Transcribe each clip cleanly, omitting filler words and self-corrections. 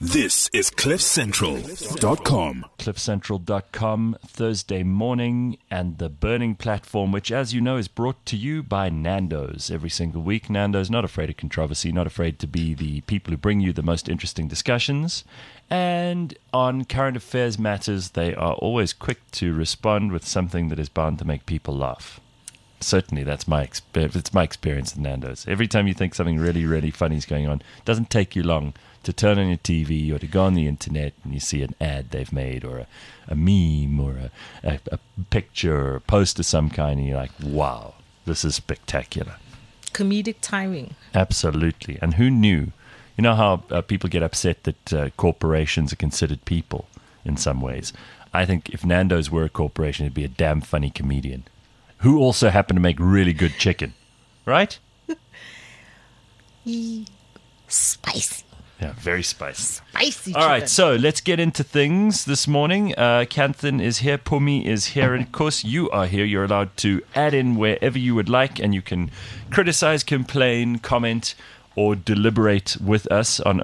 This is CliffCentral.com. CliffCentral.com, Thursday morning, and the Burning Platform, which, as you know, is brought to you by Nando's every single week. Nando's, not afraid of controversy, not afraid to be the people who bring you the most interesting discussions. And on current affairs matters, they are always quick to respond with something that is bound to make people laugh. Certainly, that's my experience at Nando's. Every time you think something really, really funny is going on, it doesn't take you long to turn on your TV or to go on the internet and you see an ad they've made or a meme or a picture or a post of some kind, and you're like, wow, this is spectacular. Comedic timing. Absolutely. And who knew? You know how people get upset that corporations are considered people in some ways? I think if Nando's were a corporation, it'd be a damn funny comedian who also happened to make really good chicken, right? Spicy. Yeah, very spicy. Spicy All chicken. right, so let's get into things this morning. Kanthan is here, Pumi is here, and of course you are here. You're allowed to add in wherever you would like, and you can criticize, complain, comment, or deliberate with us on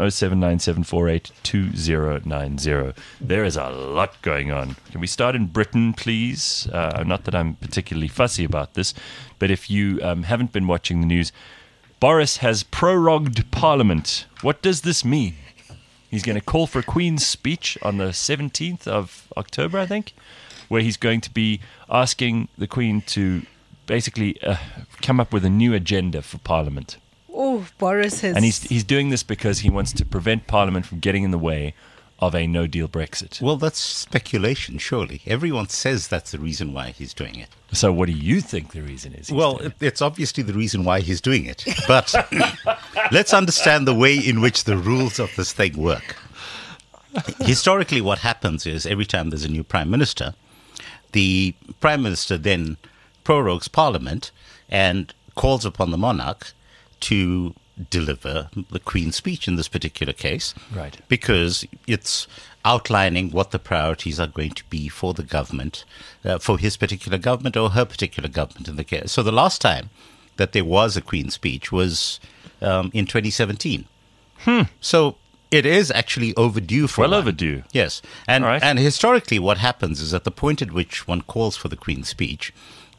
0797482090. There is a lot going on. Can we start in Britain, please? Not that I'm particularly fussy about this, but if you haven't been watching the news, Boris has prorogued Parliament. What does this mean? He's going to call for a Queen's speech on the 17th of October, I think, where he's going to be asking the Queen to basically come up with a new agenda for Parliament. Oh, Boris has... And he's doing this because he wants to prevent Parliament from getting in the way of a no-deal Brexit. Well, that's speculation, surely. Everyone says that's the reason why he's doing it. So what do you think the reason is? It's obviously the reason why he's doing it. But let's understand the way in which the rules of this thing work. Historically, what happens is every time there's a new prime minister, the prime minister then prorogues Parliament and calls upon the monarch to deliver the Queen's speech in this particular case. Right. Because it's outlining what the priorities are going to be for the government, for his particular government or her particular government in the case. So the last time that there was a Queen's speech was in 2017. So it is actually overdue for Well one. overdue. Yes. And, All right. and historically what happens is at the point at which one calls for the Queen's speech,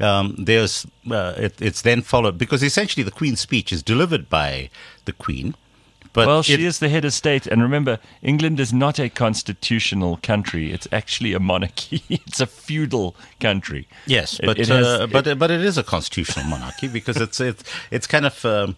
it's then followed, because essentially the Queen's speech is delivered by the Queen. But well, she is the head of state. And remember, England is not a constitutional country. It's actually a monarchy. It's a feudal country. Yes, but it is a constitutional monarchy because it's kind of...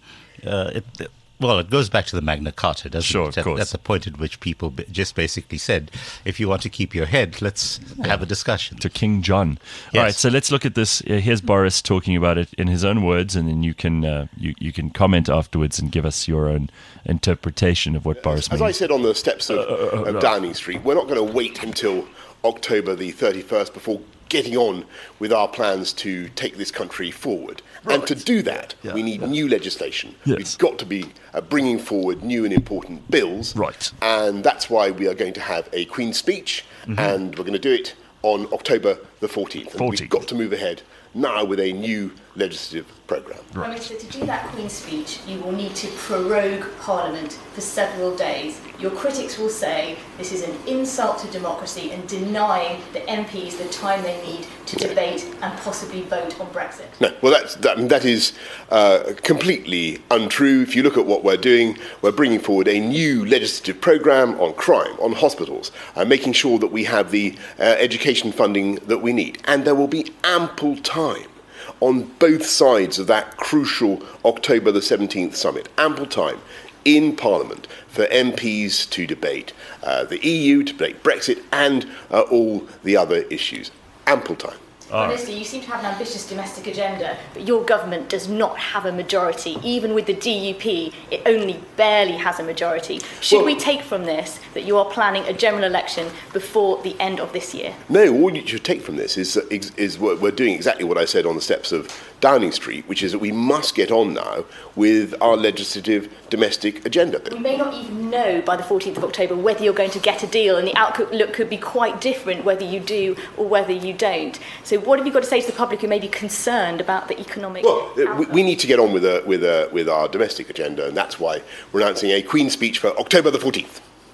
Well, it goes back to the Magna Carta, doesn't Sure, it? of course. That's the point at which people just basically said, if you want to keep your head, let's have a discussion. To King John. Yes. All right, so let's look at this. Here's Boris talking about it in his own words, and then you can you can comment afterwards and give us your own interpretation of what Boris means. As I said on the steps of Downing Street, we're not going to wait until October the 31st before getting on with our plans to take this country forward. Right. And to do that, we need new legislation. Yes. We've got to be bringing forward new and important bills. Right. And that's why we are going to have a Queen's speech, and we're going to do it on October the 14th. And we've got to move ahead now with a new legislative programme. Prime Minister, to do that Queen's speech, you will need to prorogue Parliament for several days. Your critics will say this is an insult to democracy and denying the MPs the time they need to debate and possibly vote on Brexit. No, well, that is completely untrue. If you look at what we're doing, we're bringing forward a new legislative programme on crime, on hospitals, making sure that we have the education funding that we need. And there will be ample time on both sides of that crucial October the 17th summit, ample time in Parliament for MPs to debate the EU, to debate Brexit and all the other issues. Ample time. Prime Minister, you seem to have an ambitious domestic agenda, but your government does not have a majority. Even with the DUP, it only barely has a majority. Should we take from this that you are planning a general election before the end of this year? No, all you should take from this is we're doing exactly what I said on the steps of Downing Street, which is that we must get on now with our legislative domestic agenda. We may not even know by the 14th of October whether you're going to get a deal, and the outlook could be quite different whether you do or whether you don't. So what have you got to say to the public who may be concerned about the economic outlook? We need to get on with our domestic agenda, and that's why we're announcing a Queen's speech for October the 14th.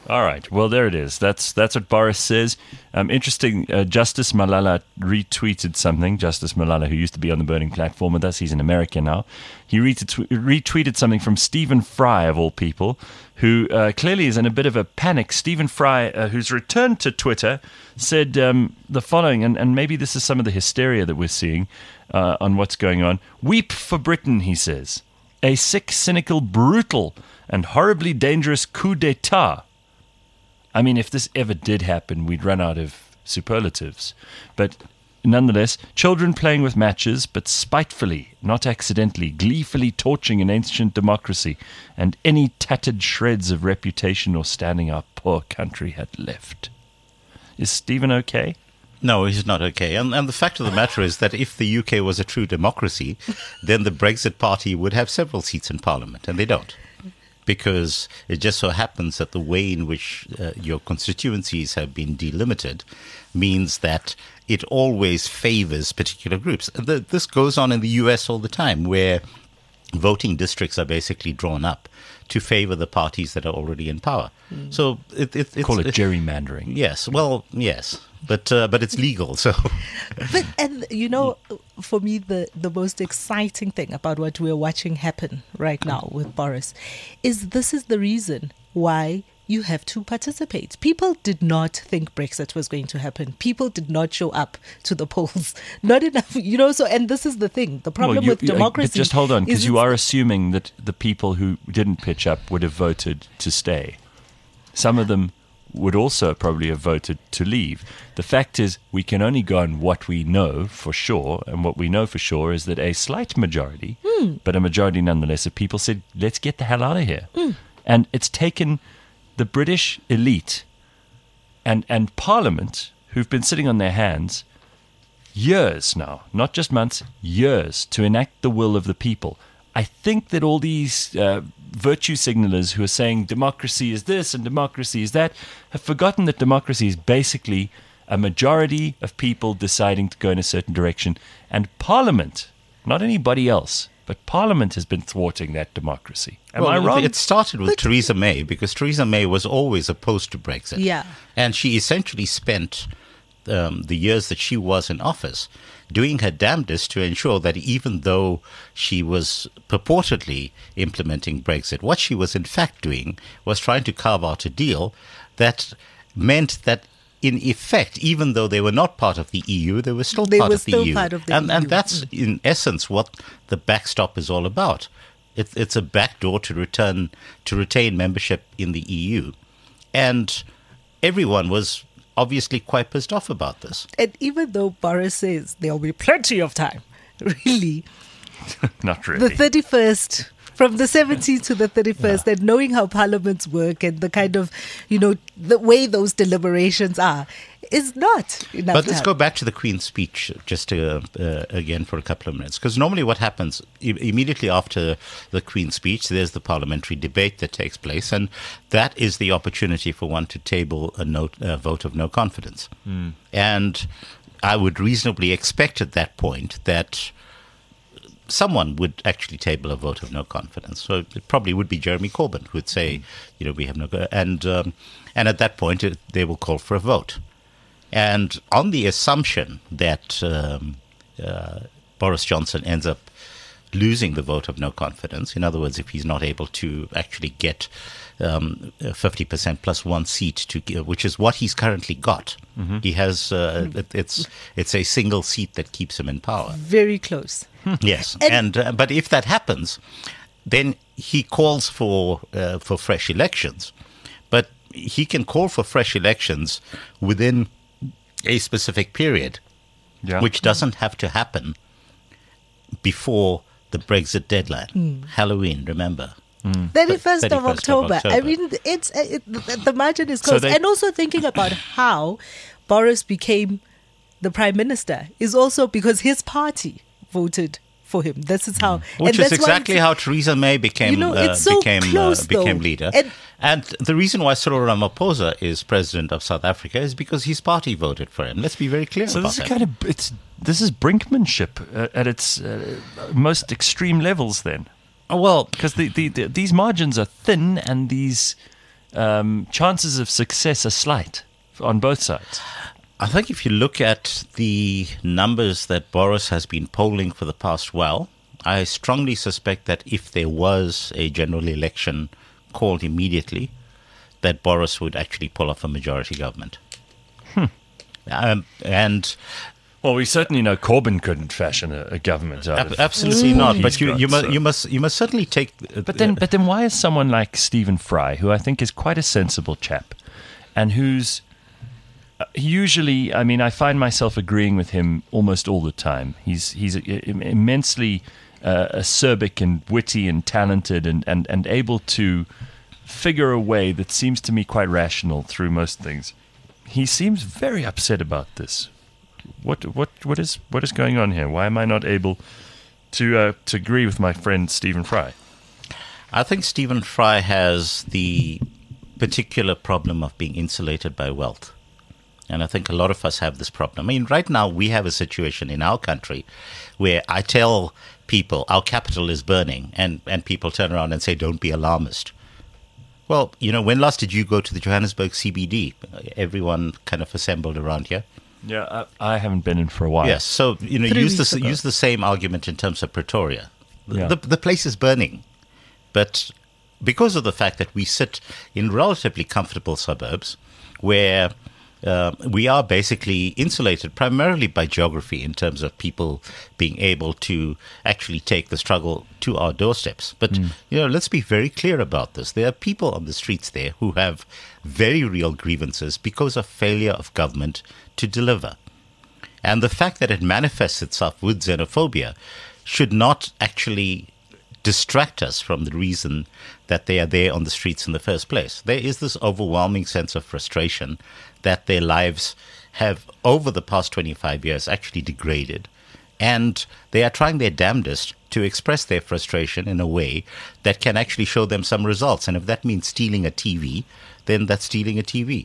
All right. Well, there it is. That's what Boris says. Interesting. Justice Malala retweeted something. Justice Malala, who used to be on the Burning Platform with us, he's in America now. He retweeted something from Stephen Fry, of all people, who clearly is in a bit of a panic. Stephen Fry, who's returned to Twitter, said the following, and maybe this is some of the hysteria that we're seeing on what's going on. Weep for Britain, he says. A sick, cynical, brutal, and horribly dangerous coup d'etat. I mean, if this ever did happen, we'd run out of superlatives. But nonetheless, children playing with matches, but spitefully, not accidentally, gleefully torching an ancient democracy, and any tattered shreds of reputation or standing our poor country had left. Is Stephen okay? No, he's not okay. And the fact of the matter is that if the UK was a true democracy, then the Brexit Party would have several seats in Parliament, and they don't. Because it just so happens that the way in which your constituencies have been delimited means that it always favors particular groups. This goes on in the US all the time, where voting districts are basically drawn up to favor the parties that are already in power. So it's Call it gerrymandering. Yes, well, yes, but it's legal. So, And for me, the most exciting thing about what we're watching happen right now with Boris is this is the reason why you have to participate. People did not think Brexit was going to happen. People did not show up to the polls. Not enough, so, and this is the thing. The problem with democracy. But just hold on, because you are assuming that the people who didn't pitch up would have voted to stay. Some of them would also probably have voted to leave. The fact is, we can only go on what we know for sure, and what we know for sure is that a slight majority, but a majority nonetheless, of people said, let's get the hell out of here. And it's taken the British elite and Parliament, who've been sitting on their hands years now, not just months, years, to enact the will of the people. I think that all these virtue signalers who are saying democracy is this and democracy is that have forgotten that democracy is basically a majority of people deciding to go in a certain direction. And Parliament, not anybody else, but Parliament has been thwarting that democracy. Am I wrong? It started with Theresa May, because Theresa May was always opposed to Brexit. Yeah. And she essentially spent the years that she was in office doing her damnedest to ensure that even though she was purportedly implementing Brexit, what she was in fact doing was trying to carve out a deal that meant that in effect, even though they were not part of the EU, they were still part of the EU. And that's in essence what the backstop is all about. It's a backdoor to retain membership in the EU. And everyone was obviously quite pissed off about this. And even though Boris says there'll be plenty of time, really, not really. The 31st, from the 17th to the 31st, and knowing how parliaments work and the kind of, the way those deliberations are, is not enough. But let's go back to the Queen's speech just again for a couple of minutes. Because normally what happens, immediately after the Queen's speech, there's the parliamentary debate that takes place. And that is the opportunity for one to table a vote of no confidence. And I would reasonably expect at that point that someone would actually table a vote of no confidence. So it probably would be Jeremy Corbyn who would say, we have no... And at that point, they will call for a vote. And on the assumption that Boris Johnson ends up losing the vote of no confidence, in other words, if he's not able to actually get 50% plus one seat, which is what he's currently got. He has, it's a single seat that keeps him in power. Very close. Yes, but if that happens, then he calls for fresh elections. But he can call for fresh elections within a specific period, which doesn't have to happen before the Brexit deadline. Halloween, remember? 31st of October. I mean, the margin is close. And also thinking about how Boris became the Prime Minister is also because his party voted for him. This is how, which is exactly how Theresa May became leader. And the reason why Cyril Ramaphosa is president of South Africa is because his party voted for him. Let's be very clear about that. This is brinkmanship at its most extreme levels. Then, well, because these margins are thin, and these chances of success are slight on both sides. I think if you look at the numbers that Boris has been polling for the past while, I strongly suspect that if there was a general election called immediately, that Boris would actually pull off a majority government. And Well, we certainly know Corbyn couldn't fashion a government out of absolutely not. he's But you got, must certainly take. But then why is someone like Stephen Fry, who I think is quite a sensible chap, and who's usually, I mean, I find myself agreeing with him almost all the time. He's immensely acerbic and witty and talented and able to figure a way that seems to me quite rational through most things. He seems very upset about this. What is going on here? Why am I not able to agree with my friend Stephen Fry? I think Stephen Fry has the particular problem of being insulated by wealth. And I think a lot of us have this problem. I mean, right now we have a situation in our country where I tell people our capital is burning and people turn around and say, don't be alarmist. Well, when last did you go to the Johannesburg CBD? Everyone kind of assembled around here. Yeah, I haven't been in for a while. Yes, so use the same argument in terms of Pretoria. The place is burning, but because of the fact that we sit in relatively comfortable suburbs, where we are basically insulated primarily by geography in terms of people being able to actually take the struggle to our doorsteps. But let's be very clear about this. There are people on the streets there who have very real grievances because of failure of government to deliver. And the fact that it manifests itself with xenophobia should not actually distract us from the reason that they are there on the streets in the first place. There is this overwhelming sense of frustration that their lives have, over the past 25 years, actually degraded. And they are trying their damnedest to express their frustration in a way that can actually show them some results. And if that means stealing a TV, then that's stealing a TV.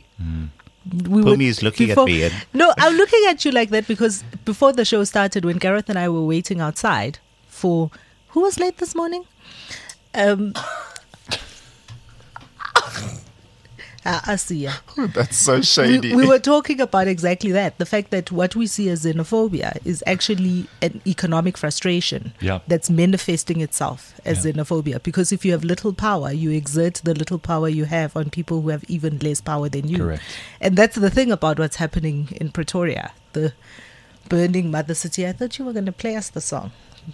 Pumi is looking at me. No, I'm looking at you like that because before the show started, when Gareth and I were waiting outside for... Who was late this morning? Asiya. That's so shady. We were talking about exactly that. The fact that what we see as xenophobia is actually an economic frustration that's manifesting itself as xenophobia. Because if you have little power, you exert the little power you have on people who have even less power than you. Correct. And that's the thing about what's happening in Pretoria. The burning Mother City. I thought you were going to play us the song.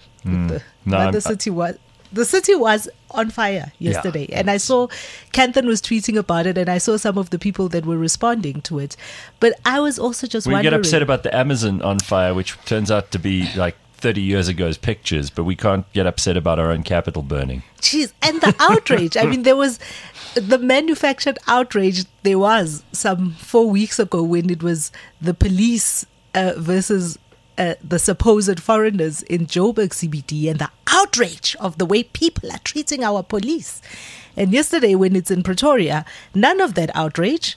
The city was on fire yesterday, and I saw Kanthan was tweeting about it, and I saw some of the people that were responding to it. But I was also just wondering. We get upset about the Amazon on fire, which turns out to be like 30 years ago's pictures, but we can't get upset about our own capital burning. Jeez, and the outrage. I mean, there was the manufactured outrage. There was some 4 weeks ago when it was the police versus the supposed foreigners in Joburg CBD, and the outrage of the way people are treating our police. And yesterday, when it's in Pretoria, none of that outrage.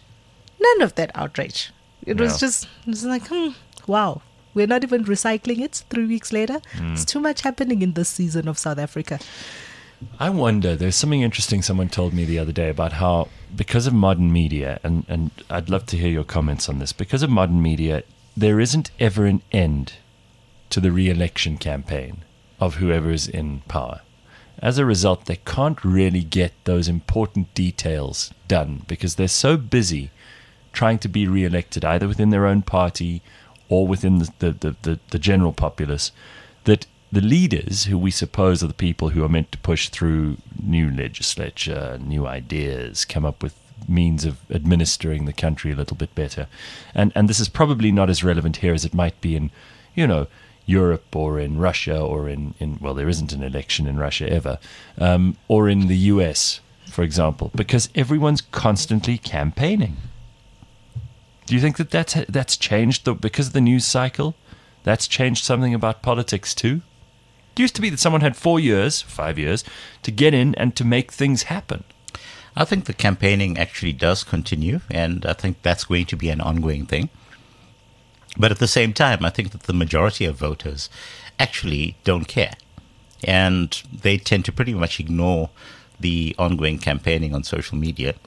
It was just, it's like, wow, we're not even recycling it 3 weeks later. It's too much happening in this season of South Africa. I wonder, there's something interesting someone told me the other day about how, because of modern media, and I'd love to hear your comments on this, because of modern media, there isn't ever an end to the re-election campaign of whoever is in power. As a result, they can't really get those important details done because they're so busy trying to be re-elected, either within their own party or within the general populace, that the leaders, who we suppose are the people who are meant to push through new legislature, new ideas, come up with means of administering the country a little bit better. And this is probably not as relevant here as it might be in, Europe or in Russia or in well, there isn't an election in Russia ever, or in the US, for example, because everyone's constantly campaigning. Do you think that that's changed because of the news cycle? That's changed something about politics too? It used to be that someone had 5 years, to get in and to make things happen. I think the campaigning actually does continue, and I think that's going to be an ongoing thing. But at the same time, I think that the majority of voters actually don't care. And they tend to pretty much ignore the ongoing campaigning on social media.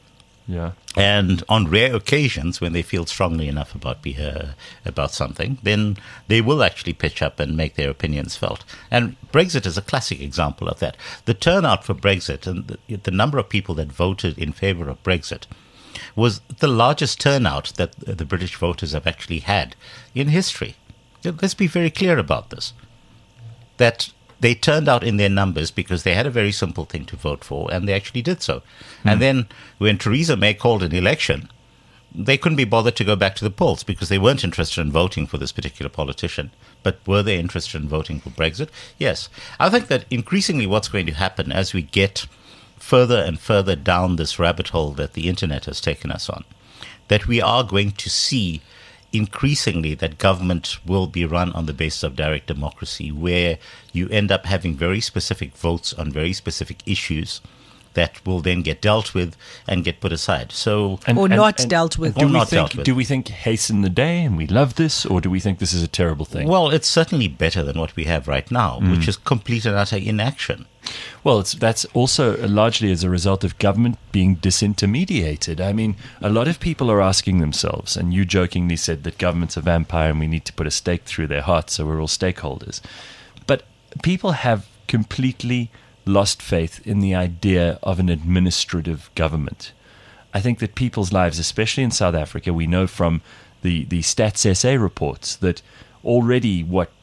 Yeah. And on rare occasions, when they feel strongly enough about something, then they will actually pitch up and make their opinions felt. And Brexit is a classic example of that. The turnout for Brexit and the number of people that voted in favor of Brexit was the largest turnout that the British voters have actually had in history. Let's be very clear about this. That they turned out in their numbers because they had a very simple thing to vote for, and they actually did so. And then when Theresa May called an election, they couldn't be bothered to go back to the polls because they weren't interested in voting for this particular politician. But were they interested in voting for Brexit? Yes. I think that increasingly what's going to happen as we get further and further down this rabbit hole that the internet has taken us on, that we are going to see increasingly that government will be run on the basis of direct democracy, where you end up having very specific votes on very specific issues that will then get dealt with and get put aside. So not dealt with. Do we think hasten the day and we love this, or do we think this is a terrible thing? Well, it's certainly better than what we have right now, which is complete and utter inaction. Well, that's also largely as a result of government being disintermediated. I mean, a lot of people are asking themselves, and you jokingly said that government's a vampire and we need to put a stake through their heart so we're all stakeholders. But people have completely lost faith in the idea of an administrative government. I think that people's lives, especially in South Africa, we know from the Stats SA reports that already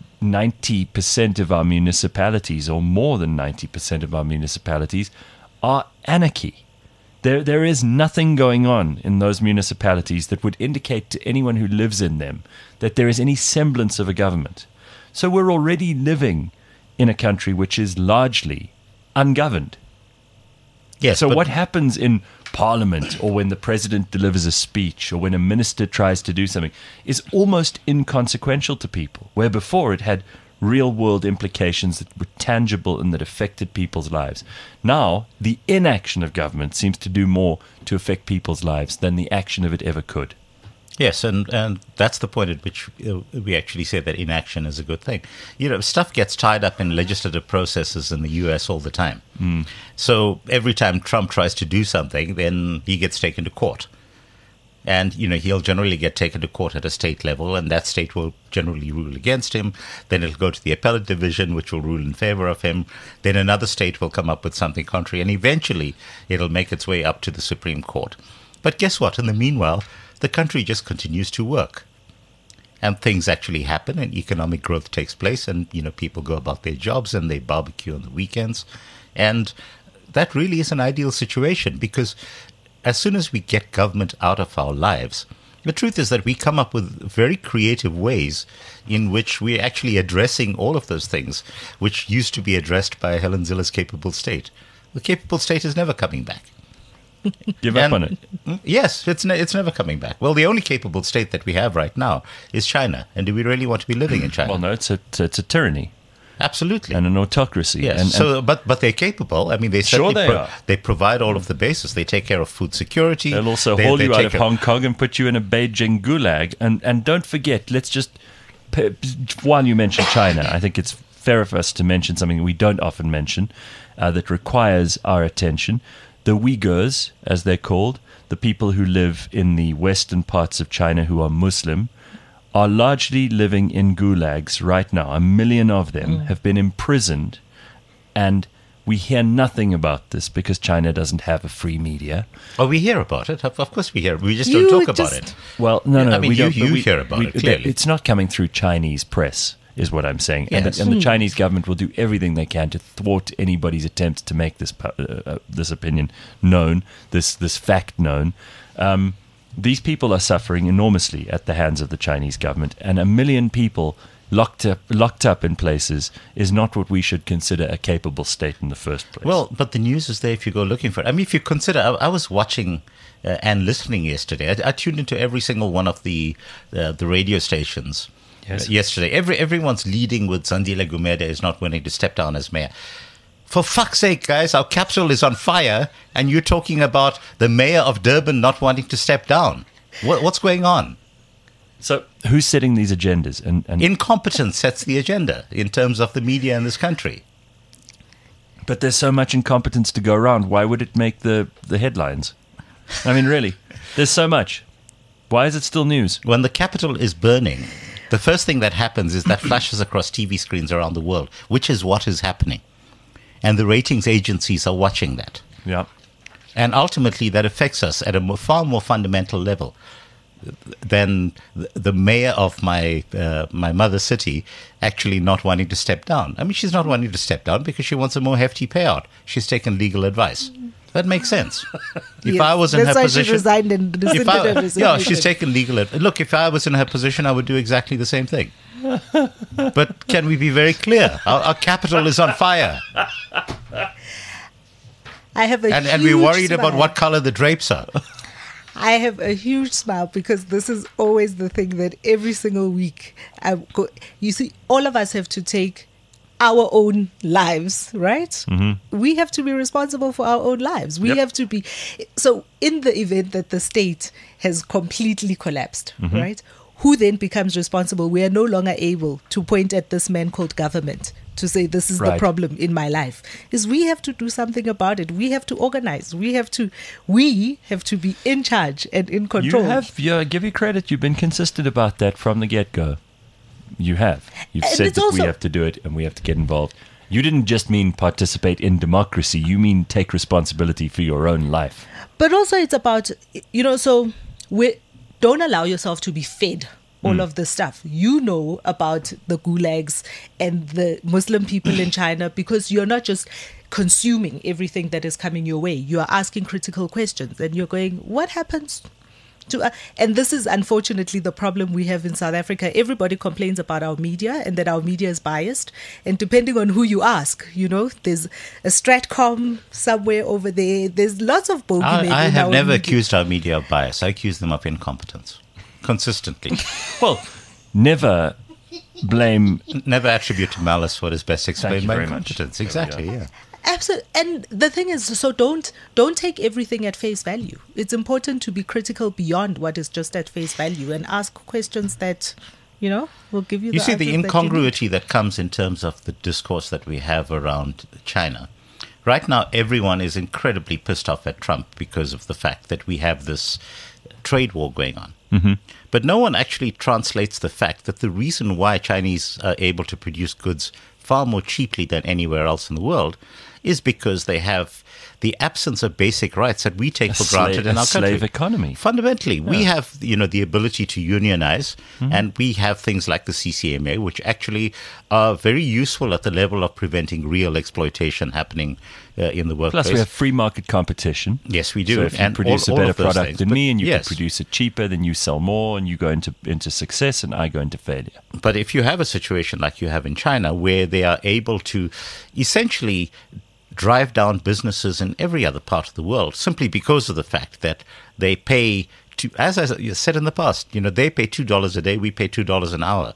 90% of our municipalities, or more than 90% of our municipalities, are anarchy. There is nothing going on in those municipalities that would indicate to anyone who lives in them that there is any semblance of a government. So we're already living in a country which is largely ungoverned. Yes. So what happens in Parliament, or when the president delivers a speech, or when a minister tries to do something, is almost inconsequential to people, where before it had real-world implications that were tangible and that affected people's lives. Now, the inaction of government seems to do more to affect people's lives than the action of it ever could. Yes, and that's the point at which we actually say that inaction is a good thing. You know, stuff gets tied up in legislative processes in the U.S. all the time. So every time Trump tries to do something, then he gets taken to court. And, you know, he'll generally get taken to court at a state level, and that state will generally rule against him. Then it'll go to the appellate division, which will rule in favor of him. Then another state will come up with something contrary, and eventually it'll make its way up to the Supreme Court. But guess what? In the meanwhile, the country just continues to work. And things actually happen, and economic growth takes place, and, you know, people go about their jobs and they barbecue on the weekends. And that really is an ideal situation, because as soon as we get government out of our lives, the truth is that we come up with very creative ways in which we're actually addressing all of those things which used to be addressed by Helen Zille's capable state. The capable state is never coming back. Give up on it. Yes, it's never coming back. Well, the only capable state that we have right now is China. And do we really want to be living in China? Well, no, it's a tyranny. Absolutely. And an autocracy. Yes. But they're capable. I mean, they certainly they provide all of the basis. They take care of food security. They'll also haul you out of Hong Kong and put you in a Beijing gulag. And don't forget, let's just, while you mention China, I think it's fair for us to mention something we don't often mention that requires our attention. The Uyghurs, as they're called, the people who live in the western parts of China who are Muslim, are largely living in gulags right now. 1 million of them have been imprisoned, and we hear nothing about this because China doesn't have a free media. Oh, we hear about it. Of course we hear. We just don't talk about it. Well, no. I mean, you hear about it, clearly. It's not coming through Chinese press, is what I'm saying. Yes. And the Chinese government will do everything they can to thwart anybody's attempts to make this opinion known, this fact known. These people are suffering enormously at the hands of the Chinese government, and 1 million people locked up in places is not what we should consider a capable state in the first place. Well, but the news is there if you go looking for it. I mean, if you consider, I was watching and listening yesterday. I tuned into every single one of the radio stations yesterday. Everyone's leading with Zandile Gumede is not willing to step down as mayor. For fuck's sake, guys, our capital is on fire, and you're talking about the mayor of Durban not wanting to step down. What's going on? So who's setting these agendas? And incompetence sets the agenda in terms of the media in this country. But there's so much incompetence to go around. Why would it make the headlines? I mean, really, there's so much. Why is it still news? When the Capitol is burning, the first thing that happens is that flashes across TV screens around the world, which is what is happening. And the ratings agencies are watching that. Yeah. And ultimately, that affects us at a far more fundamental level than the mayor of my mother's city actually not wanting to step down. I mean, she's not wanting to step down because she wants a more hefty payout. She's taken legal advice. That makes sense. If I was in her position, she resigned and rescinded her resignation. yeah, she's taken legal advice. Look, if I was in her position, I would do exactly the same thing. But can we be very clear? Our capital is on fire. I have a and we're worried about what color the drapes are. I have a huge smile because this is always the thing that every single week you see, all of us have to take our own lives, right? Mm-hmm. We have to be responsible for our own lives. We have to be. So in the event that the state has completely collapsed, mm-hmm. right? Who then becomes responsible? We are no longer able to point at this man called government to say this is the problem in my life. Is we have to do something about it. We have to organize. We have to be in charge and in control. Give you credit. You've been consistent about that from the get-go. You have. You've said that we have to do it and we have to get involved. You didn't just mean participate in democracy. You mean take responsibility for your own life. But also it's about, so don't allow yourself to be fed all of this stuff. You know about the gulags and the Muslim people in China because you're not just consuming everything that is coming your way. You are asking critical questions and you're going, what happens to... and this is unfortunately the problem we have in South Africa. Everybody complains about our media and that our media is biased. And depending on who you ask, there's a Stratcom somewhere over there. There's lots of bogeymen. I have never accused our media of bias. I accuse them of incompetence. Consistently. Well, never attribute to malice what is best explained by incompetence. Exactly, yeah. Absolutely. And the thing is, so don't take everything at face value. It's important to be critical beyond what is just at face value and ask questions that, will give you the answers. You see the incongruity that that comes in terms of the discourse that we have around China. Right now, everyone is incredibly pissed off at Trump because of the fact that we have this trade war going on. Mm-hmm. But no one actually translates the fact that the reason why Chinese are able to produce goods far more cheaply than anywhere else in the world is because they have the absence of basic rights that we take for granted in our country. Slave economy. Fundamentally, we have the ability to unionize, and we have things like the CCMA, which actually are very useful at the level of preventing real exploitation happening in the workplace. Plus, we have free market competition. Yes, we do. So if you produce a better product than me, and you yes. can produce it cheaper, then you sell more, and you go into success, and I go into failure. But if you have a situation like you have in China, where they are able to essentially drive down businesses in every other part of the world simply because of the fact that they pay, as I said in the past, they pay $2 a day, we pay $2 an hour.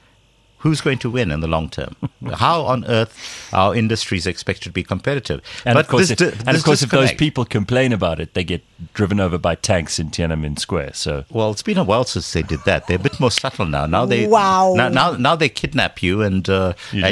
Who's going to win in the long term? How on earth are industries expected to be competitive? And but of course, if those people complain about it, they get driven over by tanks in Tiananmen Square. So, well, it's been a while since they did that. They're a bit more subtle now. Now they now they kidnap you and you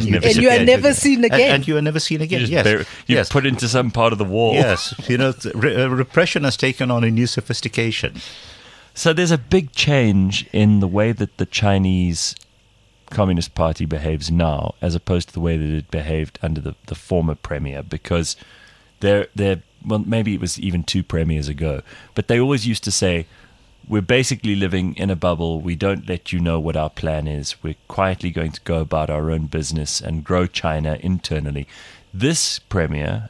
are never seen again. And you are never seen again. You're put into some part of the wall. Yes, repression has taken on a new sophistication. So there's a big change in the way that the Chinese Communist Party behaves now as opposed to the way that it behaved under the former premier, because well, maybe it was even 2 premiers ago, but they always used to say, we're basically living in a bubble, we don't let you know what our plan is, we're quietly going to go about our own business and grow China internally. This premier,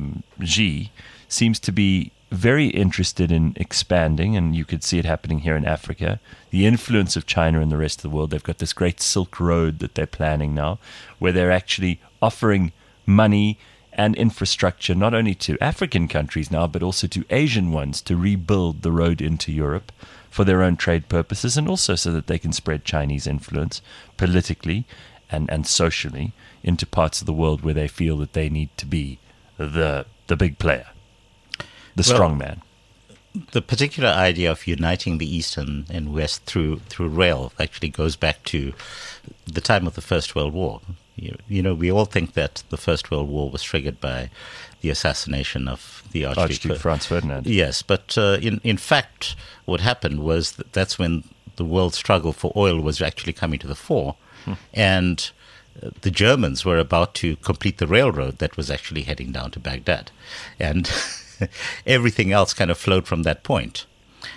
Xi, seems to be very interested in expanding, and you could see it happening here in Africa. The influence of China in the rest of the world. They've got this great Silk Road that they're planning now, where they're actually offering money and infrastructure not only to African countries now, but also to Asian ones to rebuild the road into Europe for their own trade purposes, and also so that they can spread Chinese influence politically and socially into parts of the world where they feel that they need to be the big player. The strong man. The particular idea of uniting the East and West through rail actually goes back to the time of the First World War. We all think that the First World War was triggered by the assassination of the Archduke Franz Ferdinand. Yes, but in fact, what happened was that's when the world struggle for oil was actually coming to the fore, and the Germans were about to complete the railroad that was actually heading down to Baghdad, and everything else kind of flowed from that point.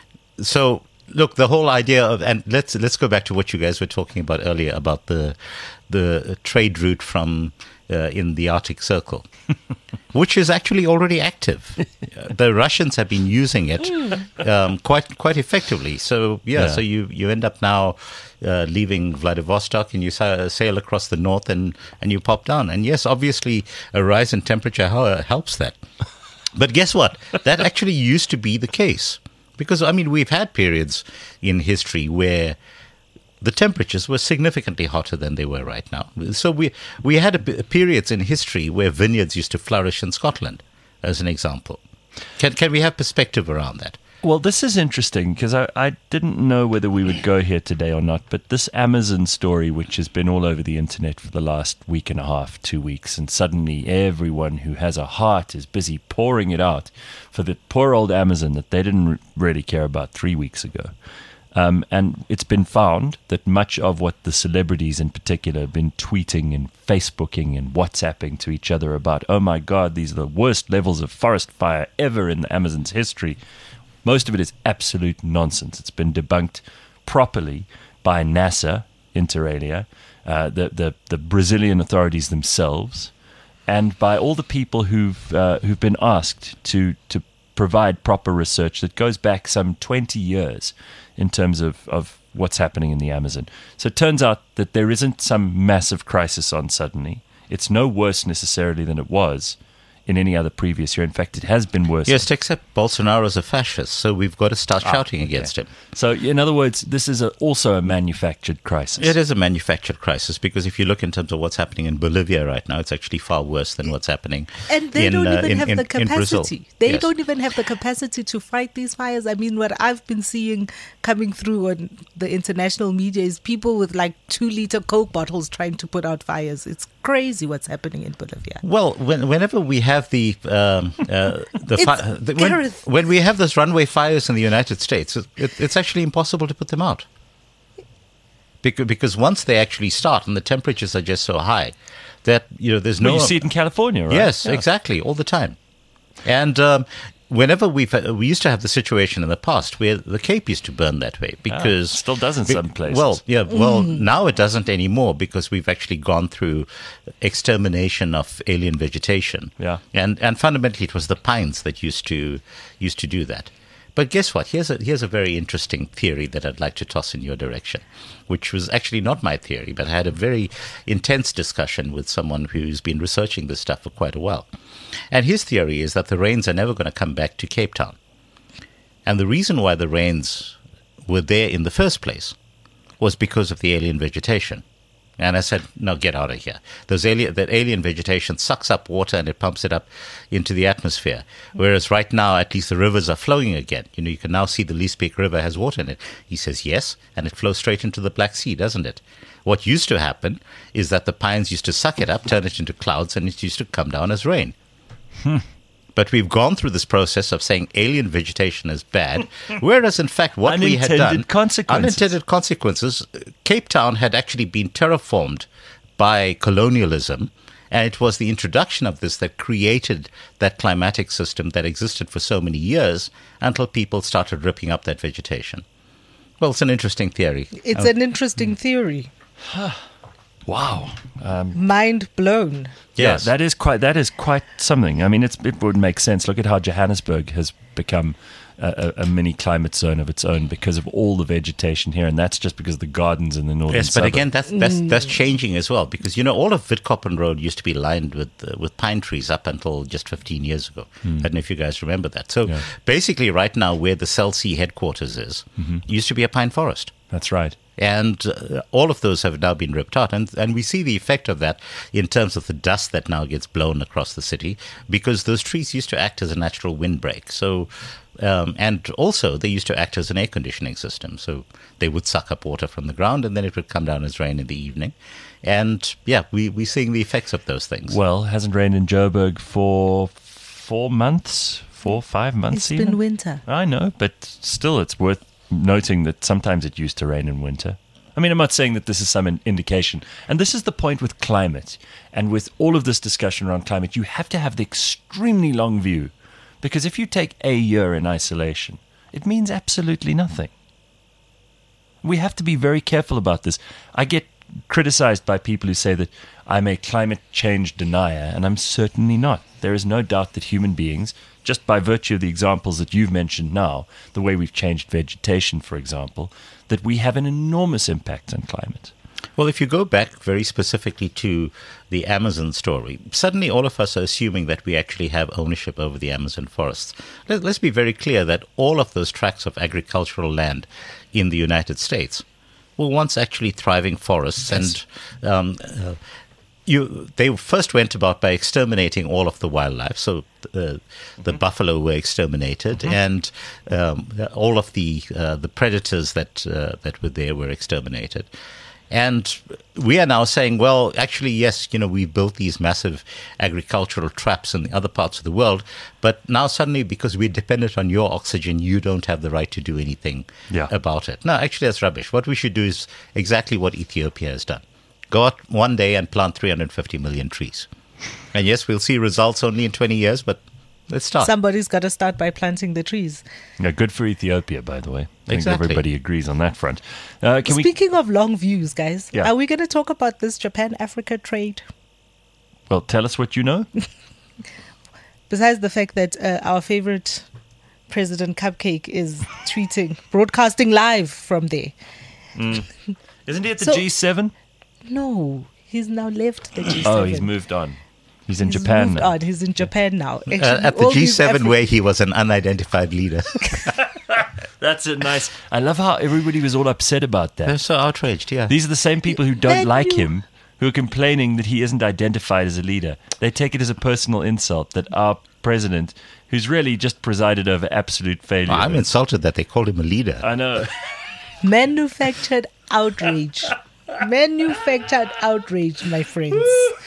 So, look, the whole idea of, and let's go back to what you guys were talking about earlier about the trade route from in the Arctic Circle, which is actually already active. The Russians have been using it quite effectively. So so you end up now leaving Vladivostok and you sail across the north and you pop down. And yes, obviously a rise in temperature helps that. But guess what? That actually used to be the case. Because, I mean, we've had periods in history where the temperatures were significantly hotter than they were right now. So we had periods in history where vineyards used to flourish in Scotland, as an example. Can we have perspective around that? Well, this is interesting because I didn't know whether we would go here today or not, but this Amazon story, which has been all over the internet for the last week and a half, 2 weeks, and suddenly everyone who has a heart is busy pouring it out for the poor old Amazon that they didn't really care about 3 weeks ago. And it's been found that much of what the celebrities in particular have been tweeting and Facebooking and WhatsApping to each other about, oh my God, these are the worst levels of forest fire ever in the Amazon's history. Most of it is absolute nonsense. It's been debunked properly by NASA, inter alia, the Brazilian authorities themselves, and by all the people who've been asked to provide proper research that goes back some 20 years in terms of what's happening in the Amazon. So it turns out that there isn't some massive crisis on suddenly. It's no worse necessarily than it was in any other previous year. In fact, it has been worse. Yes, except Bolsonaro's a fascist, so we've got to start shouting against him. So, in other words, this is also a manufactured crisis. It is a manufactured crisis because if you look in terms of what's happening in Bolivia right now, it's actually far worse than what's happening and they don't even have the capacity. They Yes. don't even have the capacity to fight these fires. I mean, what I've been seeing coming through on the international media is people with like 2-liter Coke bottles trying to put out fires. It's crazy what's happening in Bolivia. Well, whenever we have when we have those runway fires in the United States, it's actually impossible to put them out. Because once they actually start and the temperatures are just so high that there's no. Well, you see it in California, right? Yes, exactly, all the time. And whenever we used to have the situation in the past where the Cape used to burn that way because still does in some places. Well, now it doesn't anymore because we've actually gone through extermination of alien vegetation. Yeah. And fundamentally it was the pines that used to do that. But guess what? Here's a very interesting theory that I'd like to toss in your direction, which was actually not my theory, but I had a very intense discussion with someone who's been researching this stuff for quite a while. And his theory is that the rains are never going to come back to Cape Town. And the reason why the rains were there in the first place was because of the alien vegetation. And I said, no, get out of here. That alien vegetation sucks up water and it pumps it up into the atmosphere. Whereas right now, at least the rivers are flowing again. You can now see the Liesbeek River has water in it. He says, yes, and it flows straight into the Black Sea, doesn't it? What used to happen is that the pines used to suck it up, turn it into clouds, and it used to come down as rain. But we've gone through this process of saying alien vegetation is bad, whereas in fact what we had done, unintended consequences, Cape Town had actually been terraformed by colonialism, and it was the introduction of this that created that climatic system that existed for so many years until people started ripping up that vegetation. Well, it's an interesting theory. It's an interesting theory. Wow. Mind blown. Yes. Yeah, that is quite something. I mean, it would make sense. Look at how Johannesburg has become a mini climate zone of its own because of all the vegetation here, and that's just because of the gardens in the northern Yes, but suburb. again, that's changing as well because all of Witkoppen Road used to be lined with pine trees up until just 15 years ago. I don't know if you guys remember that. So basically, right now, where the Cell C headquarters is, used to be a pine forest. That's right. And all of those have now been ripped out. And we see the effect of that in terms of the dust that now gets blown across the city because those trees used to act as a natural windbreak. So, and also they used to act as an air conditioning system. So they would suck up water from the ground and then it would come down as rain in the evening. And we're seeing the effects of those things. Well, it hasn't rained in Joburg for 4 months, 5 months. It's even. been winter. I know, but still, it's worth noting that sometimes it used to rain in winter. I mean, I'm not saying that this is some indication. And this is the point with climate. And with all of this discussion around climate, you have to have the extremely long view. Because if you take a year in isolation, it means absolutely nothing. We have to be very careful about this. I get criticized by people who say that I'm a climate change denier, and I'm certainly not. There is no doubt that human beings, just by virtue of the examples that you've mentioned now, the way we've changed vegetation, for example, that we have an enormous impact on climate. Well, if you go back very specifically to the Amazon story, suddenly all of us are assuming that we actually have ownership over the Amazon forests. Let's be very clear that all of those tracts of agricultural land in the United States were once actually thriving forests. Yes. And they first went about by exterminating all of the wildlife. So the buffalo were exterminated, and all of the predators that were there were exterminated. And we are now saying, well, actually, yes, we've built these massive agricultural traps in the other parts of the world, but now suddenly, because we're dependent on your oxygen, you don't have the right to do anything about it. No, actually, that's rubbish. What we should do is exactly what Ethiopia has done. Go out one day and plant 350 million trees. And yes, we'll see results only in 20 years, but let's start. Somebody's got to start by planting the trees. Yeah, good for Ethiopia, by the way. I think Exactly. everybody agrees on that front. Speaking of long views, guys, Yeah. are we going to talk about this Japan-Africa trade? Well, tell us what you know. Besides the fact that our favorite President Cupcake is broadcasting live from there. Isn't he at the So- G7? No, he's now left the G7. Oh, he's moved on. He's in He's Japan moved now. on. He's in Japan now. Actually, At the all these G7 where he was an unidentified leader. That's a nice. I love how everybody was all upset about that. They're so outraged, yeah. These are the same people who don't Then like you- him, who are complaining that he isn't identified as a leader. They take it as a personal insult that our president, who's really just presided over absolute failure. I'm insulted that they called him a leader. I know. Manufactured outrage. Manufactured outrage, my friends.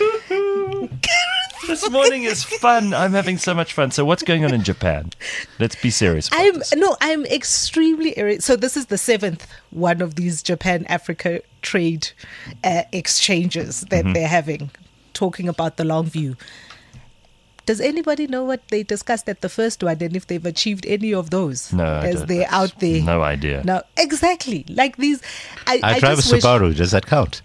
This morning is fun. I'm having so much fun. So what's going on in Japan? Let's be serious about this. I'm extremely irritated. So this is the 7th one of these Japan-Africa trade exchanges that they're having, talking about the long view. Does anybody know what they discussed at the first one and if they've achieved any of those No, I as don't. they're out there? No idea. No, exactly. Like these. I drive a just wish- Subaru. Does that count?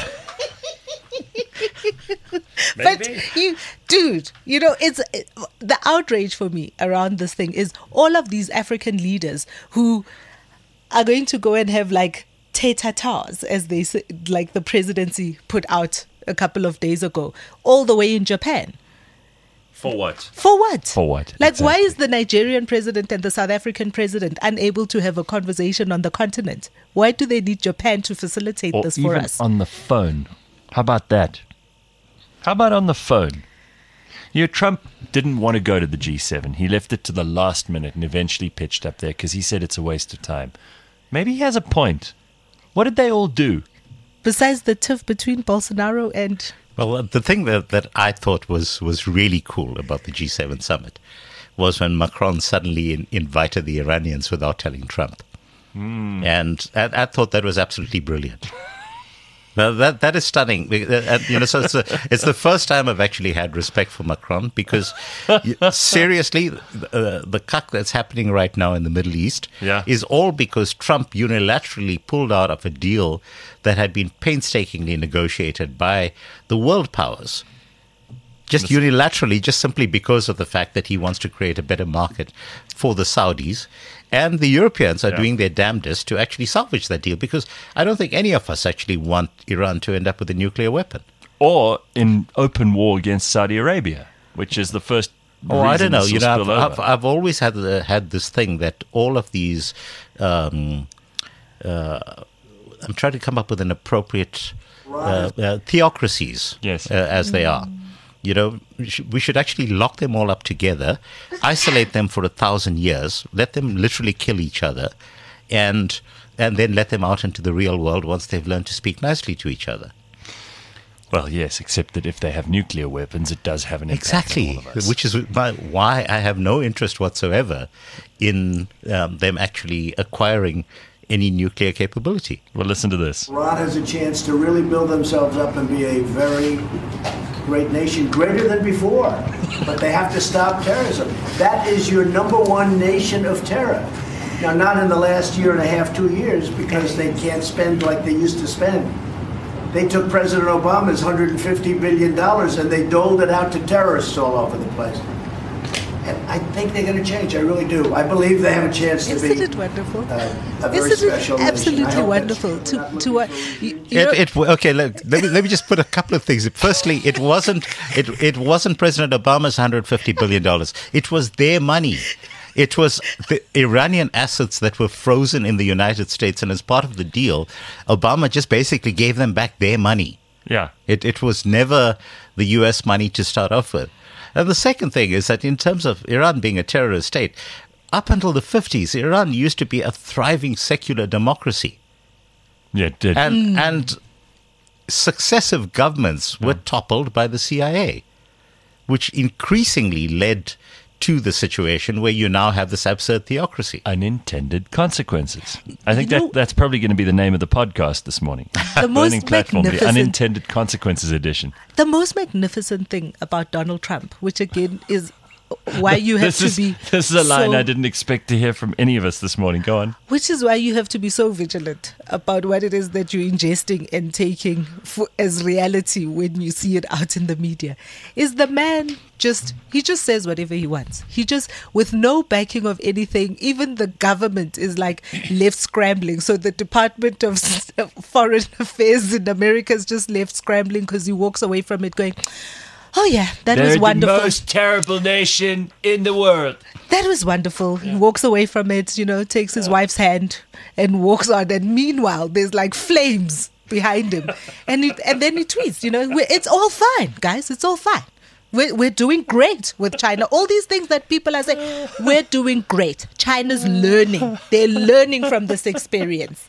But dude, it's the outrage for me around this thing is all of these African leaders who are going to go and have like tete-a-tete, as they say, like the presidency put out a couple of days ago, all the way in Japan. For what? For what? For what? Like, why Exactly. is the Nigerian president and the South African president unable to have a conversation on the continent? Why do they need Japan to facilitate Or this for even us? on the phone. How about that? How about on the phone? Trump didn't want to go to the G7. He left it to the last minute and eventually pitched up there because he said it's a waste of time. Maybe he has a point. What did they all do? Besides the tiff between Bolsonaro and... Well, the thing that I thought was really cool about the G7 summit was when Macron suddenly invited the Iranians without telling Trump. And I thought that was absolutely brilliant. Now, that is stunning. So it's the first time I've actually had respect for Macron because seriously, the cuck that's happening right now in the Middle East is all because Trump unilaterally pulled out of a deal that had been painstakingly negotiated by the world powers. Just unilaterally, just simply because of the fact that he wants to create a better market for the Saudis. And the Europeans are doing their damnedest to actually salvage that deal because I don't think any of us actually want Iran to end up with a nuclear weapon. Or in open war against Saudi Arabia, which is the first reason I don't know. this will spill over. I've always had this thing that all of these... I'm trying to come up with an appropriate theocracies as they are. We should actually lock them all up together, isolate them for 1,000 years, let them literally kill each other, and then let them out into the real world once they've learned to speak nicely to each other. Well, yes, except that if they have nuclear weapons, it does have an impact Exactly, on all of us. which is why I have no interest whatsoever in them actually acquiring any nuclear capability. Well, listen to this. Iran has a chance to really build themselves up and be a very great nation, greater than before. But they have to stop terrorism. That is your number one nation of terror. Now, not in the last year and a half, 2 years, because they can't spend like they used to spend. They took President Obama's $150 billion and they doled it out to terrorists all over the place. And I think they're going to change. I really do. I believe they have a chance to be Isn't it wonderful? a very Isn't special it nation. I absolutely hope wonderful that's- to Okay, let me just put a couple of things. Firstly, it wasn't President Obama's $150 billion. It was their money. It was the Iranian assets that were frozen in the United States, and as part of the deal, Obama just basically gave them back their money. Yeah. It was never the U.S. money to start off with. And the second thing is that in terms of Iran being a terrorist state, up until the 50s, Iran used to be a thriving secular democracy. Yeah, it did. And successive governments were toppled by the CIA, which increasingly led to the situation where you now have this absurd theocracy. Unintended consequences. I think You know- that's probably going to be the name of the podcast this morning. The most Burning Platform, the magnificent- Unintended Consequences edition. The most magnificent thing about Donald Trump, which again is why you have This is a line I didn't expect to hear from any of us this morning. Go on. Which is why you have to be so vigilant about what it is that you're ingesting and taking as reality when you see it out in the media. Is the man he just says whatever he wants. He just, with no backing of anything, even the government is like left scrambling. So the Department of Foreign Affairs in America is just left scrambling because he walks away from it going, oh yeah, that was wonderful. the most terrible nation in the world. That was wonderful. He walks away from it, takes his wife's hand and walks on. And meanwhile, there's like flames behind him. And then he tweets, it's all fine, guys. It's all fine. We're doing great with China. All these things that people are saying, we're doing great. China's learning. They're learning from this experience,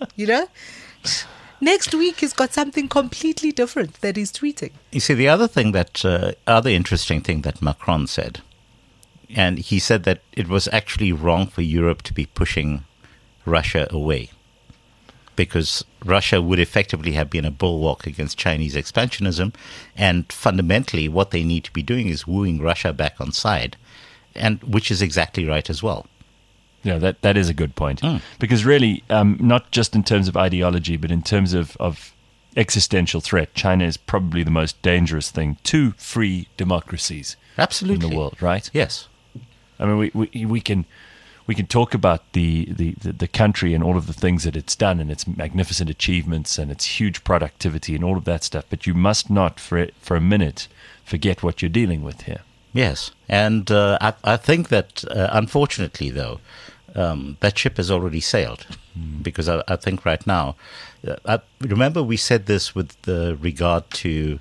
Next week, he's got something completely different that he's tweeting. You see, the other thing other interesting thing that Macron said, and he said that it was actually wrong for Europe to be pushing Russia away, because Russia would effectively have been a bulwark against Chinese expansionism, and fundamentally what they need to be doing is wooing Russia back on side, and which is exactly right as well. Yeah, that is a good point. Because really, not just in terms of ideology, but in terms of existential threat, China is probably the most dangerous thing to free democracies Absolutely. in the world, right? Yes. I mean, we can talk about the country and all of the things that it's done and its magnificent achievements and its huge productivity and all of that stuff, but you must not for a minute forget what you're dealing with here. Yes. And I think that, unfortunately, though, that ship has already sailed, because I think right now, remember we said this with regard to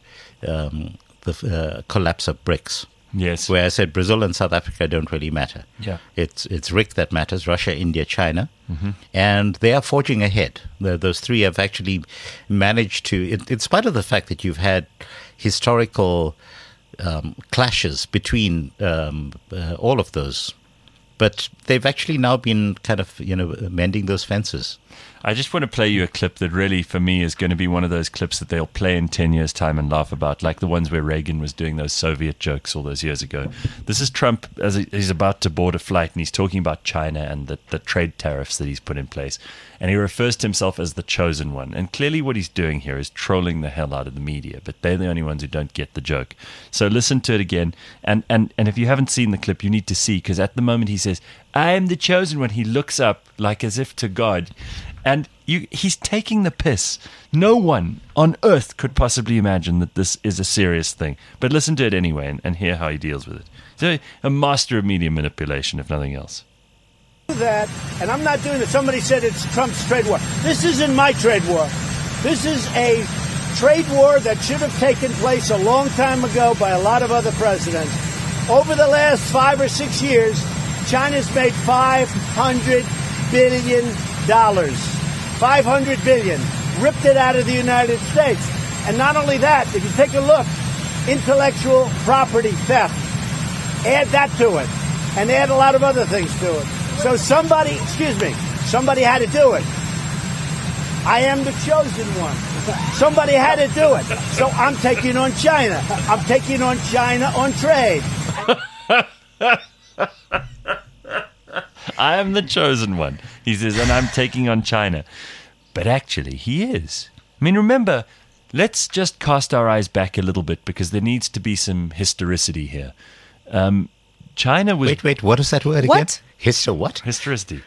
the collapse of BRICS. Yes. Where I said Brazil and South Africa don't really matter. Yeah. It's RIC that matters, Russia, India, China. And they are forging ahead. Those three have actually managed to, in spite of the fact that you've had historical clashes between all of those, but they've actually now been kind of, mending those fences. I just want to play you a clip that really, for me, is going to be one of those clips that they'll play in 10 years' time and laugh about, like the ones where Reagan was doing those Soviet jokes all those years ago. This is Trump as he's about to board a flight, and he's talking about China and the trade tariffs that he's put in place. And he refers to himself as the chosen one. And clearly what he's doing here is trolling the hell out of the media, but they're the only ones who don't get the joke. So listen to it again. And if you haven't seen the clip, you need to see, because at the moment he says, I am the chosen one. He looks up like as if to God. And he's taking the piss. No one on earth could possibly imagine that this is a serious thing. But listen to it anyway and hear how he deals with it. He's a master of media manipulation, if nothing else. That, and I'm not doing it. Somebody said it's Trump's trade war. This isn't my trade war. This is a trade war that should have taken place a long time ago by a lot of other presidents. Over the last 5 or 6 years, China's made $500 billion. $500 billion. Ripped it out of the United States. And not only that, if you take a look, intellectual property theft, add that to it, and add a lot of other things to it. So somebody had to do it. I am the chosen one. Somebody had to do it. So I'm taking on China. I'm taking on China on trade. I am the chosen one, he says, and I'm taking on China. But actually, he is. I mean, remember, let's just cast our eyes back a little bit because there needs to be some historicity here. China was... Wait, what is that word What? again? What? Historicity.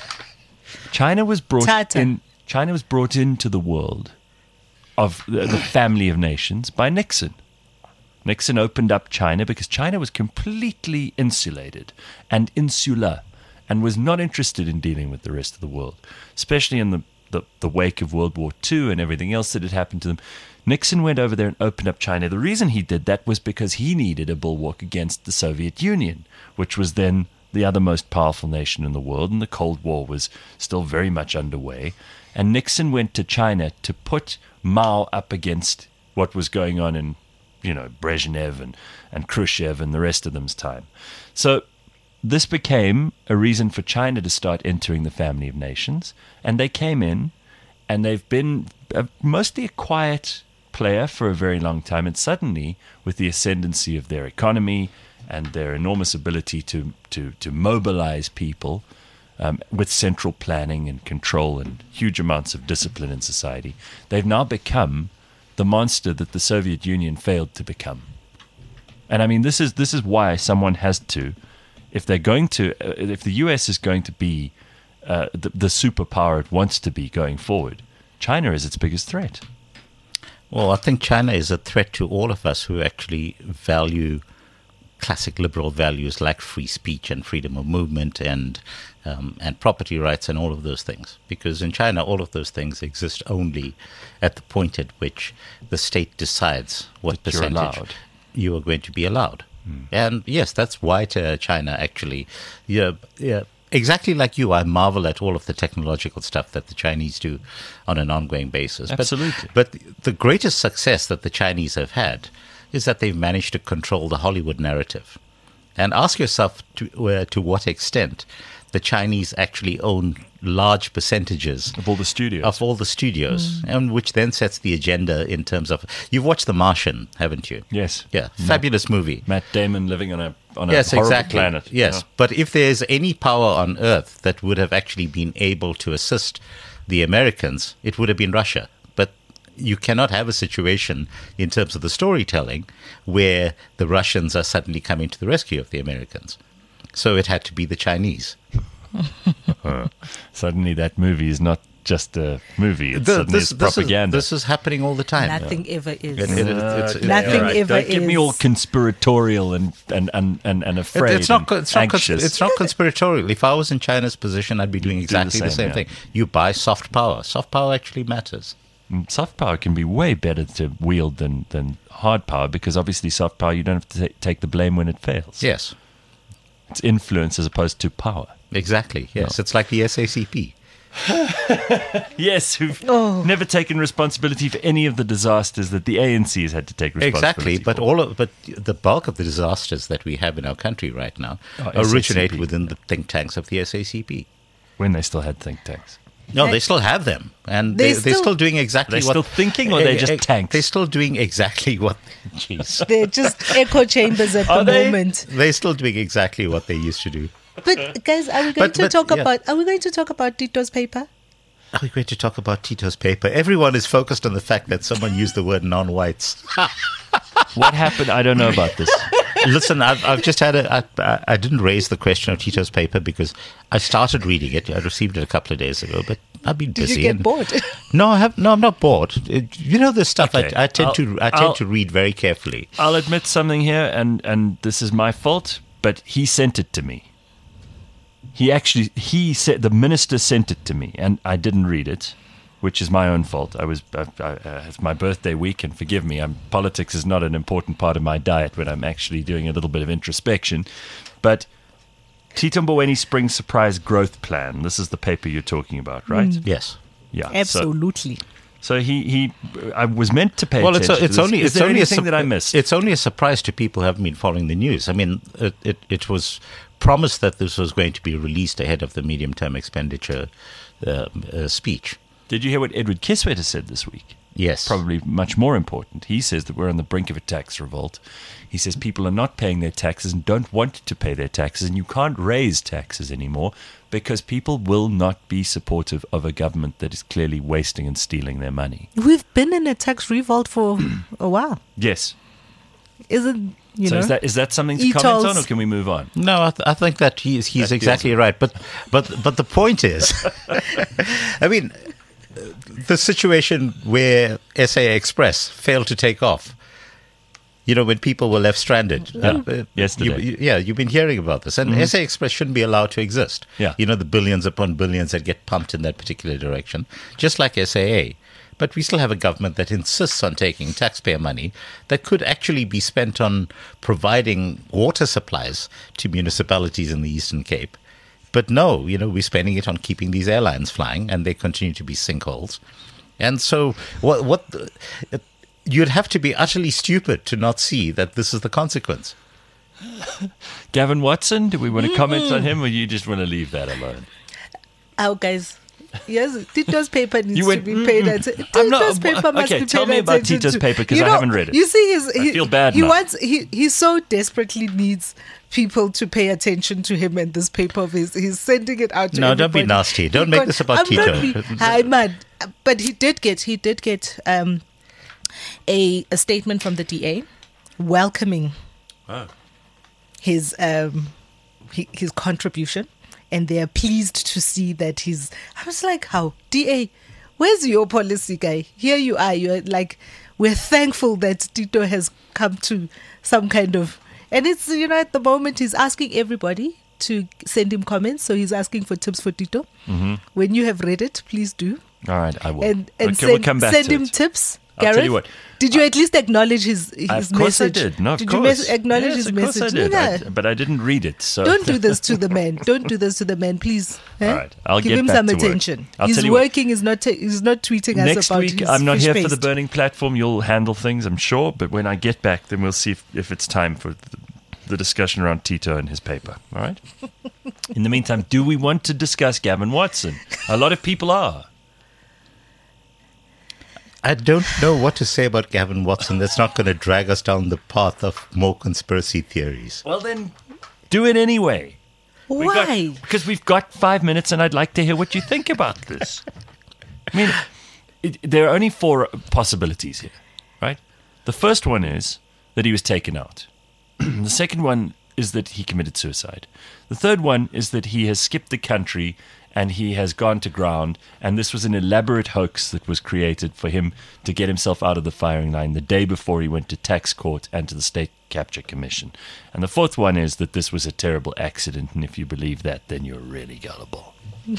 China was brought in. China was brought into the world of the family of nations by Nixon. Nixon opened up China because China was completely insulated and insular and was not interested in dealing with the rest of the world, especially in the wake of World War II and everything else that had happened to them. Nixon went over there and opened up China. The reason he did that was because he needed a bulwark against the Soviet Union, which was then the other most powerful nation in the world, and the Cold War was still very much underway. And Nixon went to China to put Mao up against what was going on in, Brezhnev and Khrushchev and the rest of them's time. So this became a reason for China to start entering the family of nations, and they came in, and they've been mostly a quiet player for a very long time, and suddenly, with the ascendancy of their economy and their enormous ability to mobilize people with central planning and control and huge amounts of discipline in society, they've now become the monster that the Soviet Union failed to become. And I mean, this is why someone has to, if the US is going to be the superpower it wants to be going forward, China is its biggest threat. Well, I think China is a threat to all of us who actually value classic liberal values like free speech and freedom of movement and property rights and all of those things. Because in China, all of those things exist only at the point at which the state decides what that you're percentage allowed. You are going to be allowed. And yes, that's why China actually, exactly like you, I marvel at all of the technological stuff that the Chinese do on an ongoing basis. Absolutely. But the greatest success that the Chinese have had is that they've managed to control the Hollywood narrative. And ask yourself to what extent the Chinese actually own large percentages Of all the studios. and which then sets the agenda in terms of... You've watched The Martian, haven't you? Yes. Yeah, fabulous movie. Matt Damon living on a Yes, horrible exactly. planet. Yes, but if there's any power on Earth that would have actually been able to assist the Americans, it would have been Russia. But you cannot have a situation in terms of the storytelling where the Russians are suddenly coming to the rescue of the Americans. So it had to be the Chinese. Suddenly that movie is not just a movie. It's propaganda. This is happening all the time. Nothing ever is. Nothing ever Don't get me all is. conspiratorial and afraid. It's not anxious. it's not conspiratorial. If I was in China's position, I'd be doing exactly the same thing. You buy soft power. Soft power actually matters. Soft power can be way better to wield than hard power, because obviously soft power, you don't have to take the blame when it fails. Yes, It's influence as opposed to power. exactly. Yes, It's like the SACP. Yes, who've never taken responsibility for any of the disasters that the ANC has had to take responsibility Exactly, but for. the bulk of the disasters that we have in our country right now SACP. originate within the think tanks of the SACP. When they still had think tanks. No, they still have them, and They they're still doing exactly They're what... still thinking, or they're just tanks? They're still doing exactly what... Jeez. They're just echo chambers at Are the they? moment. They're still doing exactly what they used to do. But guys, are we going to talk about Tito's paper? Are we going to talk about Tito's paper? Everyone is focused on the fact that someone used the word non-whites. What happened? I don't know about this. Listen, I've just had I didn't raise the question of Tito's paper because I started reading it. I received it a couple of days ago, but I've been busy. Did you get bored? No, I have. No, I'm not bored. You know the stuff. Okay, I tend to read very carefully. I'll admit something here, and this is my fault, but he sent it to me. He said, the minister sent it to me, and I didn't read it, which is my own fault. It's my birthday week, and forgive me, politics is not an important part of my diet when I'm actually doing a little bit of introspection. But Tito Mboweni Spring Surprise Growth Plan, this is the paper you're talking about, right? Yes. Yeah. Absolutely. So I was meant to pay Well, attention. Is there anything that I missed? It's only a surprise to people who haven't been following the news. I mean, it was promised that this was going to be released ahead of the medium-term expenditure speech. Did you hear what Edward Kieswetter said this week? Yes. Probably much more important. He says that we're on the brink of a tax revolt. He says people are not paying their taxes and don't want to pay their taxes, and you can't raise taxes anymore because people will not be supportive of a government that is clearly wasting and stealing their money. We've been in a tax revolt for a while. Yes. Isn't, is that something to comment on, or can we move on? No, I think that he's exactly right. But the point is, I mean, the situation where SA Express failed to take off, when people were left stranded. Yesterday. You've been hearing about this. And SA Express shouldn't be allowed to exist. Yeah. The billions upon billions that get pumped in that particular direction, just like SAA. But we still have a government that insists on taking taxpayer money that could actually be spent on providing water supplies to municipalities in the Eastern Cape. But no, we're spending it on keeping these airlines flying, and they continue to be sinkholes. And so you'd have to be utterly stupid to not see that this is the consequence. Gavin Watson, do we want to comment on him, or you just want to leave that alone? Oh, guys. Yes, Tito's paper needs to be paid attention. Tito's paper must be paid attention. Tell me about Tito's paper, because I haven't read it. You see, I feel bad now. He so desperately needs people to pay attention to him and this paper of his. He's sending it out to everybody. Don't be nasty. Don't make this about Tito. I'm mad. But he did get a statement from the DA welcoming his contribution. And they are pleased to see that I was like, how? DA, where's your policy guy? Here you are. You're like, we're thankful that Tito has come to some kind of... And it's, at the moment, he's asking everybody to send him comments. So he's asking for tips for Tito. Mm-hmm. When you have read it, please do. All right, I will. And we'll come back send to him it. tips. I'll tell you what. Did you at least acknowledge his message? Of course I did. No, of did course. you acknowledge his of message? Course I did. Yeah. But I didn't read it. So don't do this to the man. Don't do this to the man, please. All right, I'll give get him back some to work. attention. I'll He's tell you working. He's not tweeting us next about week. his I'm not fish here for the paste. burning platform. You'll handle things, I'm sure. But when I get back, then we'll see if it's time for the discussion around Tito and his paper. All right. In the meantime, do we want to discuss Gavin Watson? A lot of people are. I don't know what to say about Gavin Watson. That's not going to drag us down the path of more conspiracy theories. Well, then do it anyway. Why? Because we've got 5 minutes, and I'd like to hear what you think about this. I mean, there are only 4 possibilities here, right? The first one is that he was taken out. The second one is that he committed suicide. The third one is that he has skipped the country and he has gone to ground, and this was an elaborate hoax that was created for him to get himself out of the firing line the day before he went to tax court and to the State Capture Commission. And the fourth one is that this was a terrible accident, and if you believe that, then you're really gullible.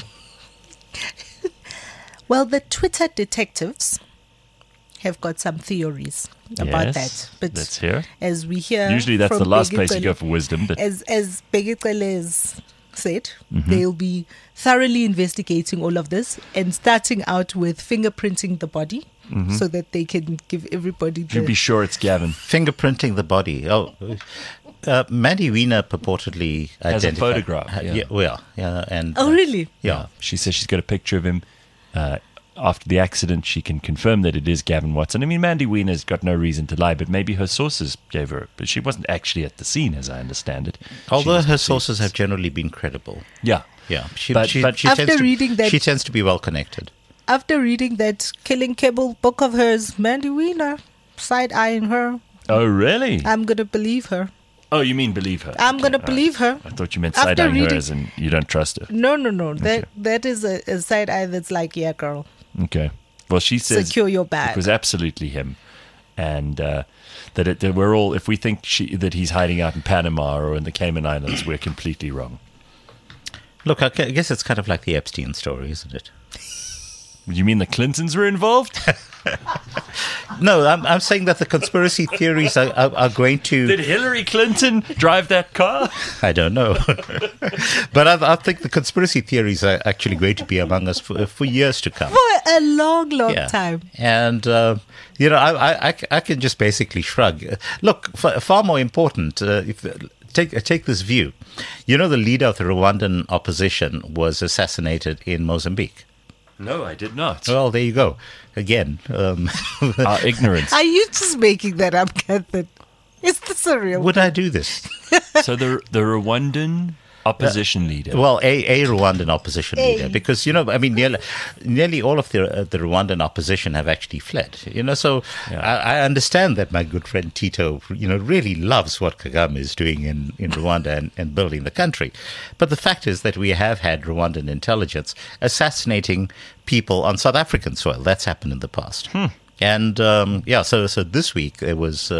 Well, the Twitter detectives have got some theories about that. But let's hear. As we hear, usually that's from the last Bheki place you Cele, go for wisdom. But as Bheki Cele has said, they'll be thoroughly investigating all of this and starting out with fingerprinting the body so that they can give everybody you'd be sure it's Gavin. Fingerprinting the body. Oh, Mandy Wiener purportedly Has a identified. photograph. And Oh, really? yeah. She says she's got a picture of him. After the accident, she can confirm that it is Gavin Watson. I mean, Mandy Wiener's got no reason to lie, but maybe her sources gave her. But she wasn't actually at the scene, as I understand it. Although her sources have generally been credible. Yeah. Yeah. But She tends to be well connected. After reading that Killing Cable book of hers, Mandy Wiener side-eyeing her. Oh, really? I'm going to believe her. Oh, you mean believe her? I'm going to believe her. I thought you meant After side-eyeing her reading- as in you don't trust her. No. That is a side-eye that's like, yeah, girl. Okay. Well, she says Secure your bag. it was absolutely him, and that we're all, if we think that he's hiding out in Panama or in the Cayman Islands, we're completely wrong. Look, I guess it's kind of like the Epstein story, isn't it? You mean the Clintons were involved? No, I'm saying that the conspiracy theories are going to... Did Hillary Clinton drive that car? I don't know. But I think the conspiracy theories are actually going to be among us for years to come. For a long, long time. And, I can just basically shrug. Look, far more important, take this view. The leader of the Rwandan opposition was assassinated in Mozambique. No, I did not. Well, there you go. Again. Our ignorance. Are you just making that up, Catherine? Is this a real Would I do this? So the Rwandan opposition leader. Well, a Rwandan opposition leader, because nearly all of the Rwandan opposition have actually fled. So I understand that my good friend Tito, really loves what Kagame is doing in Rwanda and building the country. But the fact is that we have had Rwandan intelligence assassinating people on South African soil. That's happened in the past. And so this week there was.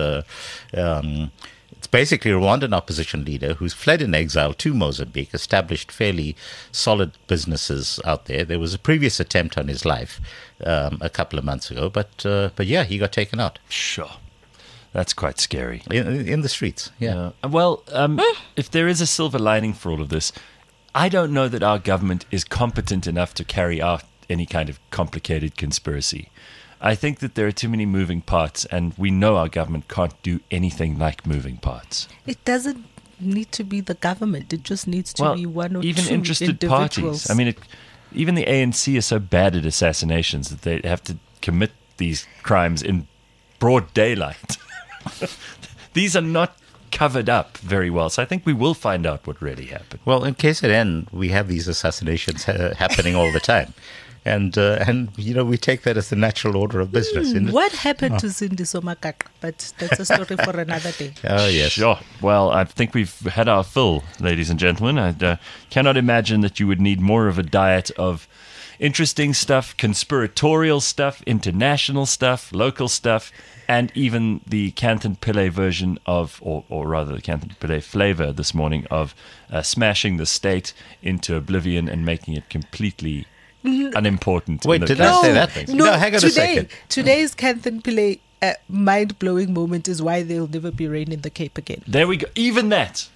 It's basically a Rwandan opposition leader who's fled in exile to Mozambique, established fairly solid businesses out there. There was a previous attempt on his life a couple of months ago, but he got taken out. Sure. That's quite scary. In the streets, yeah. Well, if there is a silver lining for all of this, I don't know that our government is competent enough to carry out any kind of complicated conspiracy. I think that there are too many moving parts, and we know our government can't do anything like moving parts. It doesn't need to be the government. It just needs to be one or even two interested individuals. parties. I mean, even the ANC is so bad at assassinations that they have to commit these crimes in broad daylight. These are not covered up very well, so I think we will find out what really happened. Well, in KZN, we have these assassinations happening all the time. And we take that as the natural order of business. What happened to Zindi Somakaka? But that's a story for another day. Oh, yes. Sure. Well, I think we've had our fill, ladies and gentlemen. I cannot imagine that you would need more of a diet of interesting stuff, conspiratorial stuff, international stuff, local stuff, and even the Kanthan Pillay version of, or rather the Kanthan Pillay flavor this morning of smashing the state into oblivion and making it completely unimportant. Wait, did I say that? No, hang on a second. Today's Kanthan Pillay mind-blowing moment is why there'll never be rain in the Cape again. There we go. Even that.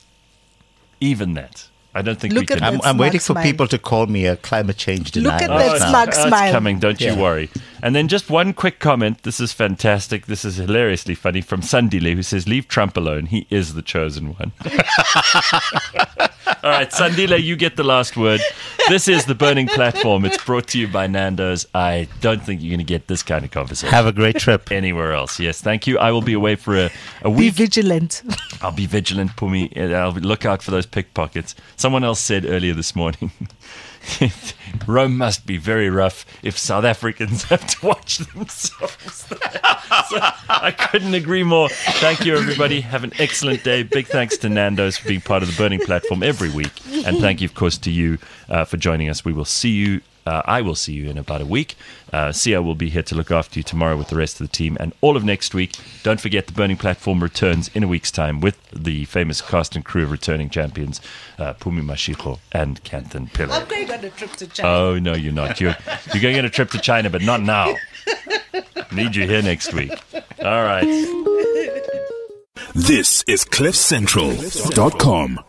I don't think Look we can. at I'm waiting for people to call me a climate change denier. Look at that smug smile. It's coming, don't you worry. And then just one quick comment. This is fantastic. This is hilariously funny from Sandile, who says, leave Trump alone. He is the chosen one. All right, Sandile, you get the last word. This is The Burning Platform. It's brought to you by Nando's. I don't think you're going to get this kind of conversation. Have a great trip. Anywhere else. Yes, thank you. I will be away for a week. Be vigilant. I'll be vigilant, Pumi. I'll look out for those pickpockets. Someone else said earlier this morning, Rome must be very rough if South Africans have to watch themselves there. So I couldn't agree more. Thank you, everybody. Have an excellent day. Big thanks to Nando's for being part of the Burning Platform every week. And thank you, of course, to you for joining us. We will see you. I will see you in about a week. Sia will be here to look after you tomorrow with the rest of the team and all of next week. Don't forget the Burning Platform returns in a week's time with the famous cast and crew of returning champions, Pumi Mashiko and Kanthan Pillay. I'm going on a trip to China. Oh, no, you're not. You're going on a trip to China, but not now. Need you here next week. All right. This is CliffCentral.com.